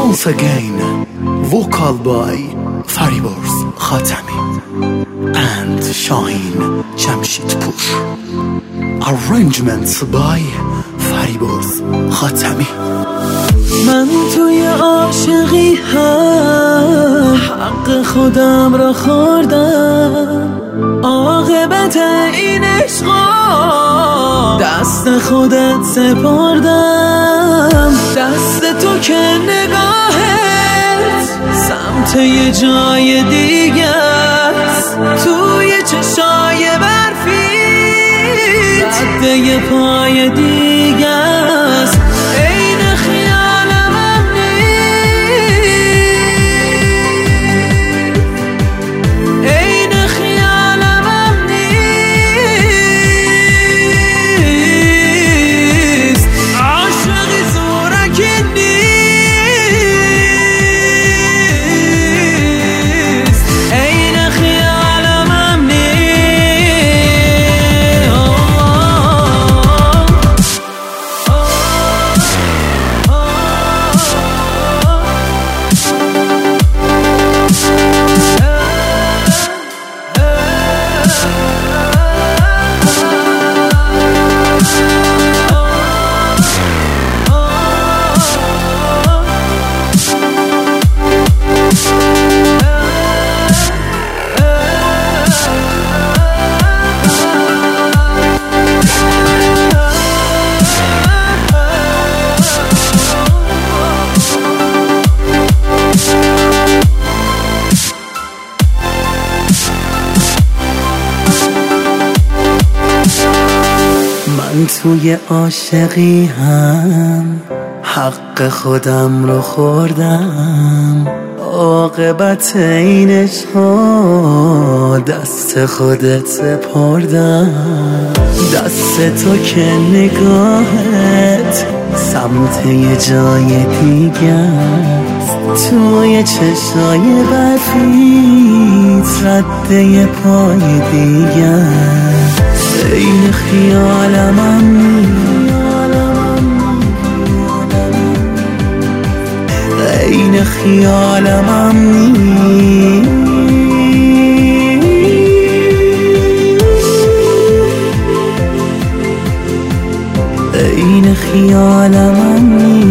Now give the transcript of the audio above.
Once again, vocal by Fariborz Khatami and Shaheen Jamshidpur. Arrangements by Fariborz Khatami. من توی عاشقی هم حق خودم را خوردم، عاقبت این عشقا دست خودت سپردم. دست تو که نگاهت سمت یه جای دیگه است، توی چشای برفی رده پای دیگه است. من توی عاشقی هم حق خودم رو خوردم، عاقبت این عشقا دست خودت سپردم. دست تو که نگاهت سمت یه جای دیگه است، توی چشای برفیت رده پای دیگه است. این خیالم این خیالم این خیالم